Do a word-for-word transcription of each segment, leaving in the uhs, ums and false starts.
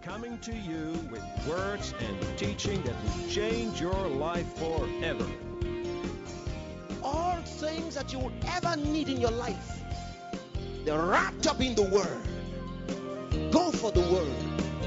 coming to you with words and teaching that will change your life forever. All things that you would ever need in your life, they're wrapped up in the Word. Go for the Word.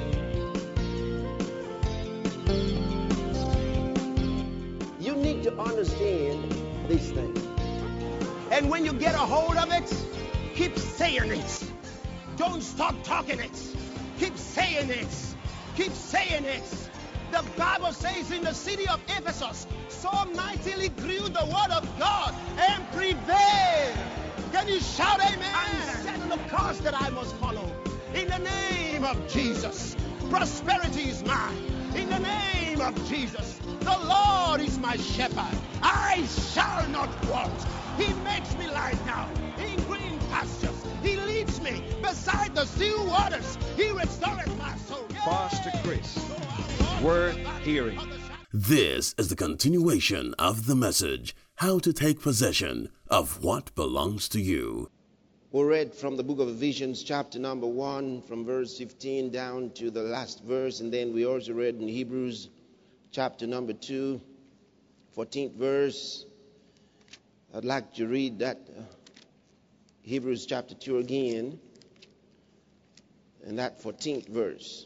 You need to understand these things. And when you get a hold of it, keep saying it. Don't stop talking it. Keep saying it. Keep saying it. The Bible says in the city of Ephesus, so mightily grew the word of God and prevailed. Can you shout amen? I'm setting the course that I must follow. In the name of Jesus, prosperity is mine. In the name of Jesus, the Lord is my shepherd. I shall not want. He makes me lie down in green pastures. He leads me beside the still waters. He restores my soul. Pastor Chris, worth hearing. This is the continuation of the message, How to Take Possession of What Belongs to You. We read from the book of Ephesians, chapter number one, from verse fifteen down to the last verse. And then we also read in Hebrews, chapter number two, fourteenth verse. I'd like to read that uh, Hebrews chapter two again, and that fourteenth verse.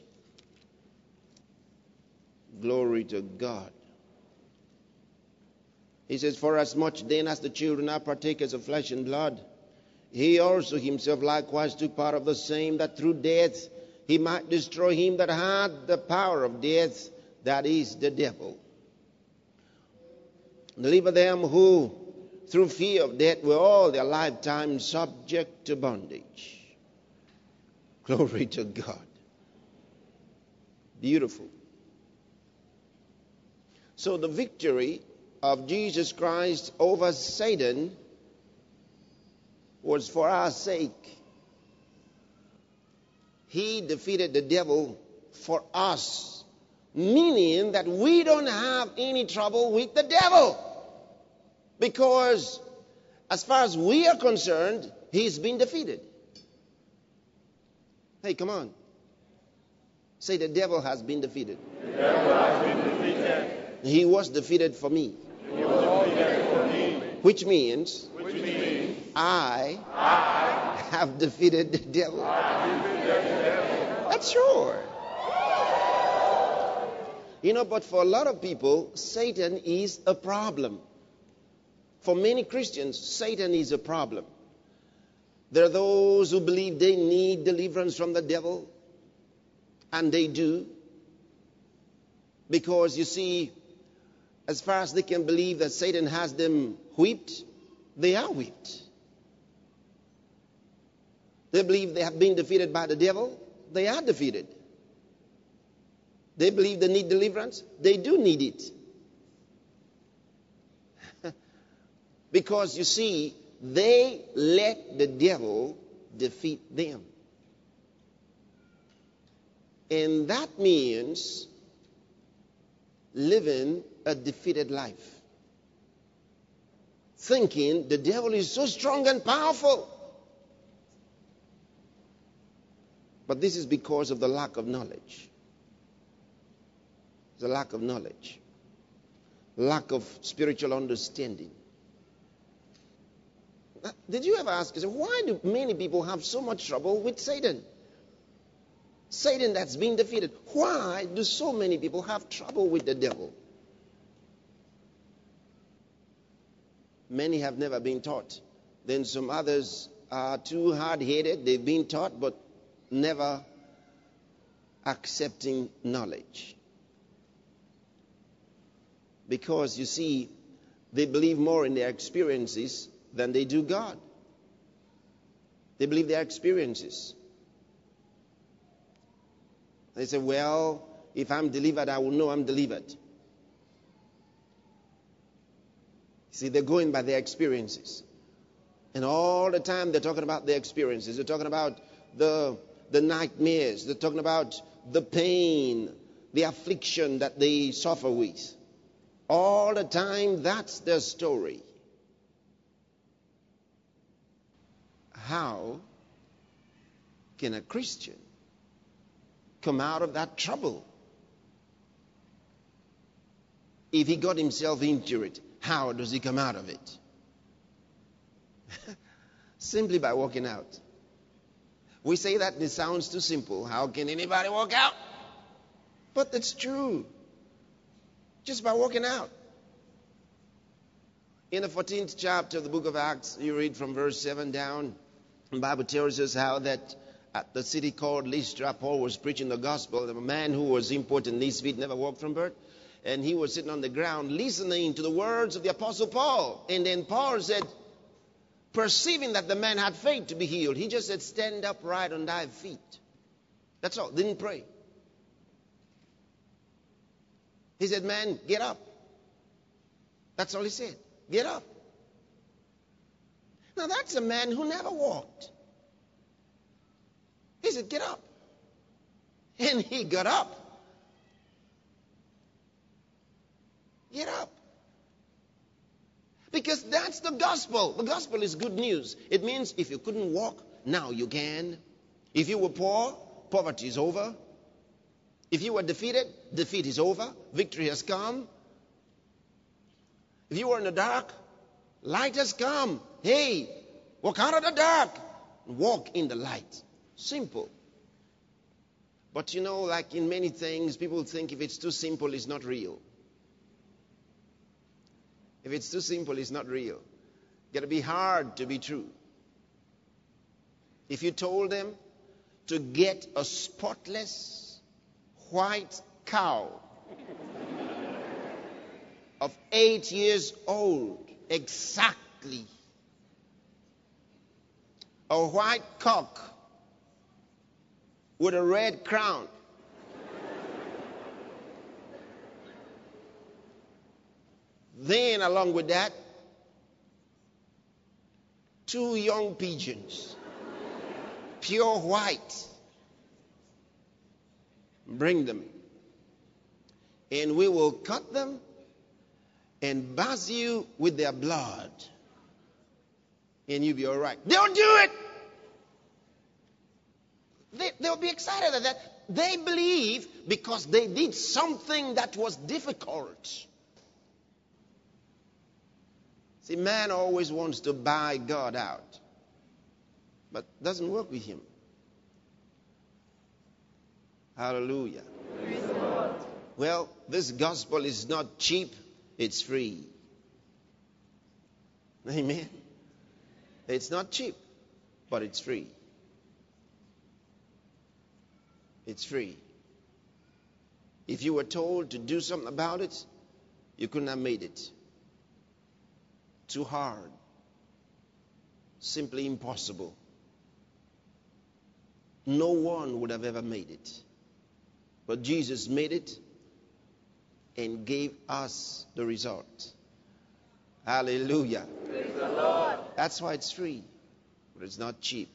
Glory to God. He says, for as much then as the children are partakers of flesh and blood, he also himself likewise took part of the same, that through death he might destroy him that had the power of death, that is, the devil. Deliver them who through fear of death were all their lifetime subject to bondage. Glory to God. Beautiful. So the victory of Jesus Christ over Satan was for our sake. He defeated the devil for us, meaning that we don't have any trouble with the devil. Because as far as we are concerned, he's been defeated. Hey, come on. Say, the devil has been defeated. The devil has been defeated. He was defeated for me. He was defeated for me. Which means, Which means I, I have defeated the devil. have defeated the devil. That's sure. You know, but for a lot of people, Satan is a problem. For many Christians, Satan is a problem. There are those who believe they need deliverance from the devil, and they do. Because you see, as far as they can believe that Satan has them whipped, they are whipped. They believe they have been defeated by the devil, they are defeated. They believe they need deliverance, they do need it. Because you see, they let the devil defeat them. And that means living a defeated life. Thinking the devil is so strong and powerful. But this is because of the lack of knowledge. The lack of knowledge. Lack of spiritual understanding. Did you ever ask yourself, why do many people have so much trouble with Satan? Satan that's been defeated. Why do so many people have trouble with the devil? Many have never been taught. Then some others are too hard-headed. They've been taught, but never accepting knowledge. Because, you see, they believe more in their experiences than they do God. They believe their experiences. They say, well, if I'm delivered, I will know I'm delivered. See, they're going by their experiences. And all the time they're talking about their experiences. They're talking about the, the nightmares. They're talking about the pain, the affliction that they suffer with. All the time, that's their story. How can a Christian come out of that trouble. If he got himself into it, how does he come out of it? Simply by walking out. We say that and it sounds too simple. How can anybody walk out? But it's true. Just by walking out. In the fourteenth chapter of the book of Acts, you read from verse seven down. The Bible tells us how that at the city called Lystra, Paul was preaching the gospel. A man who was important in his feet, never walked from birth. And he was sitting on the ground listening to the words of the Apostle Paul. And then Paul said, perceiving that the man had faith to be healed, he just said, stand upright on thy feet. That's all. Didn't pray. He said, man, get up. That's all he said. Get up. Now that's a man who never walked. He said, get up. And he got up. Get up. Because that's the gospel. The gospel is good news. It means if you couldn't walk, now you can. If you were poor, poverty is over. If you were defeated, defeat is over. Victory has come. If you were in the dark, light has come. Hey, walk out of the dark. Walk in the light. Simple. But you know, like in many things, people think if it's too simple, it's not real. If it's too simple, it's not real. It's got to be hard to be true. If you told them to get a spotless white cow of eight years old, exactly, a white cock with a red crown, then, along with that, two young pigeons, pure white. Bring them. And we will cut them and bathe you with their blood. And you'll be all right. They'll do it. They, they'll be excited at that. They believe because they did something that was difficult. See, man always wants to buy God out, but doesn't work with him. Hallelujah. Praise the Lord. Well, this gospel is not cheap, it's free. Amen. It's not cheap, but it's free. It's free. If you were told to do something about it, you couldn't have made it. Too hard. Simply impossible. No one would have ever made it. But Jesus made it and gave us the result. Hallelujah. Praise the Lord. That's why it's free, but it's not cheap.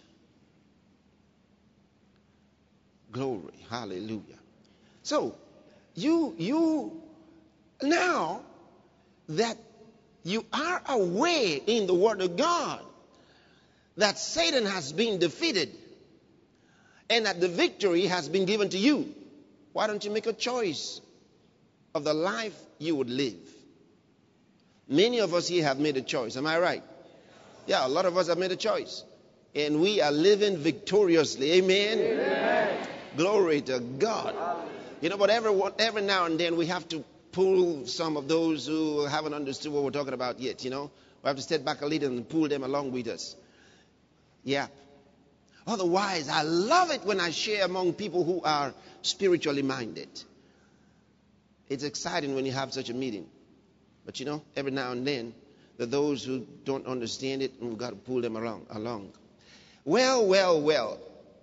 Glory. Hallelujah. So, you, you, now that you are aware in the Word of God that Satan has been defeated and that the victory has been given to you, why don't you make a choice of the life you would live? Many of us here have made a choice. Am I right? Yeah, a lot of us have made a choice. And we are living victoriously. Amen? Amen. Glory to God. You know, but every, every now and then we have to pull some of those who haven't understood what we're talking about yet, you know. We have to step back a little and pull them along with us. Yeah. Otherwise, I love it when I share among people who are spiritually minded. It's exciting when you have such a meeting. But you know, every now and then, there are those who don't understand it, and we've got to pull them along. along. Well, well, well.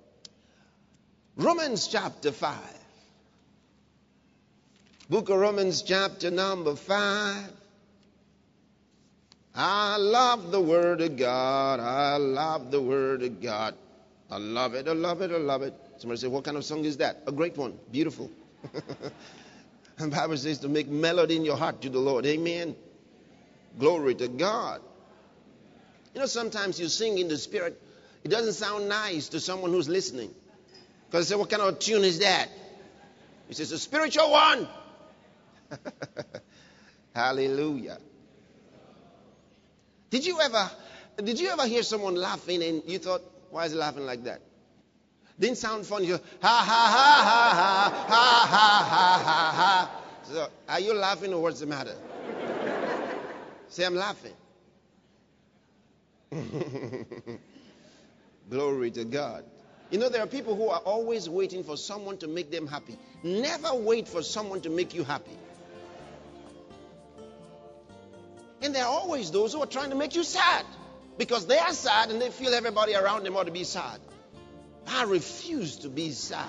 Romans chapter five. Book of Romans chapter number five. I love the Word of God. I love the Word of God. I love it. I love it. I love it. Somebody say, what kind of song is that? A great one. Beautiful. And the Bible says to make melody in your heart to the Lord. Amen. Glory to God. You know, sometimes you sing in the Spirit. It doesn't sound nice to someone who's listening. Because I say, what kind of tune is that? He says, a spiritual one. Hallelujah. Did you ever, did you ever hear someone laughing and you thought, why is he laughing like that? Didn't sound funny. You, ha ha ha ha ha ha ha ha ha ha. So, are you laughing or what's the matter? Say, I'm laughing. Glory to God. You know, there are people who are always waiting for someone to make them happy. Never wait for someone to make you happy. And there are always those who are trying to make you sad because they are sad and they feel everybody around them ought to be sad. I refuse to be sad.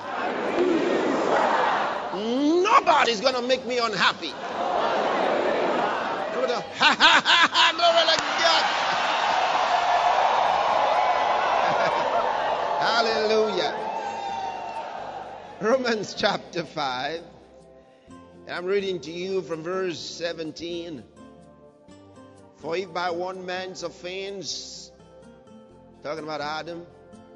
Nobody's going to make me unhappy. Ha ha ha ha! Glory to God. Hallelujah. Romans chapter five. And I'm reading to you from verse seventeen. For if by one man's offense, talking about Adam,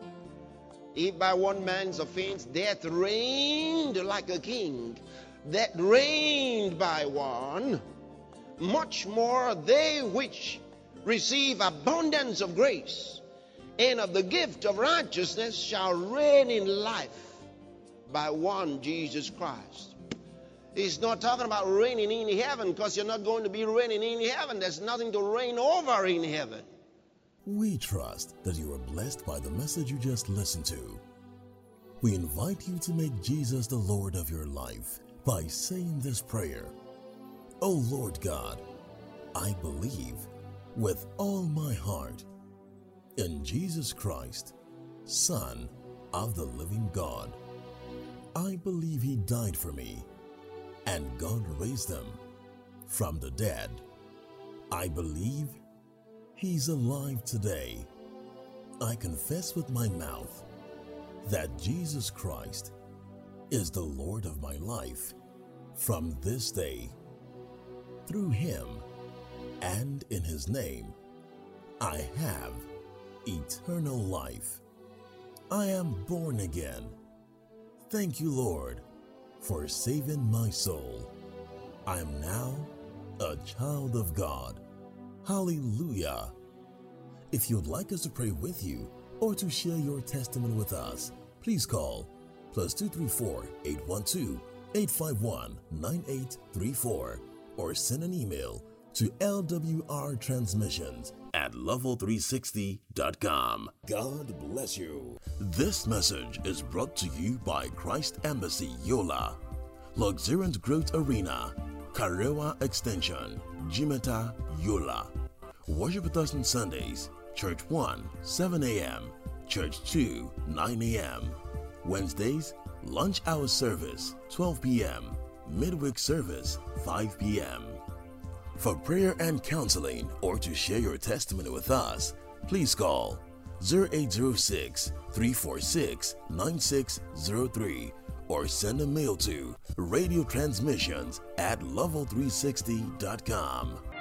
if by one man's offense death reigned like a king, that reigned by one, much more they which receive abundance of grace and of the gift of righteousness shall reign in life by one Jesus Christ. He's not talking about reigning in heaven, because you're not going to be reigning in heaven. There's nothing to reign over in heaven. We trust that you are blessed by the message you just listened to. We invite you to make Jesus the Lord of your life by saying this prayer. Oh Lord God, I believe with all my heart in Jesus Christ, Son of the living God. I believe He died for me and God raised Him from the dead. I believe He's alive today. I confess with my mouth that Jesus Christ is the Lord of my life from this day. Through Him and in His name, I have eternal life. I am born again. Thank you, Lord, for saving my soul. I am now a child of God. Hallelujah. If you'd like us to pray with you or to share your testimony with us, please call plus two three four, eight one two, eight five one, nine eight three four or send an email to L W R transmissions at level three sixty dot com. God bless you. This message is brought to you by Christ Embassy Yola, Luxuriant Growth Arena, Karewa Extension, Jimeta, Yola. Worship with us on Sundays, Church one, seven a.m., Church two, nine a.m. Wednesdays, lunch hour service, twelve p.m., midweek service, five p.m. For prayer and counseling or to share your testimony with us, please call zero eight zero six, three four six, nine six zero three or send a mail to radio transmissions at level three sixty dot com.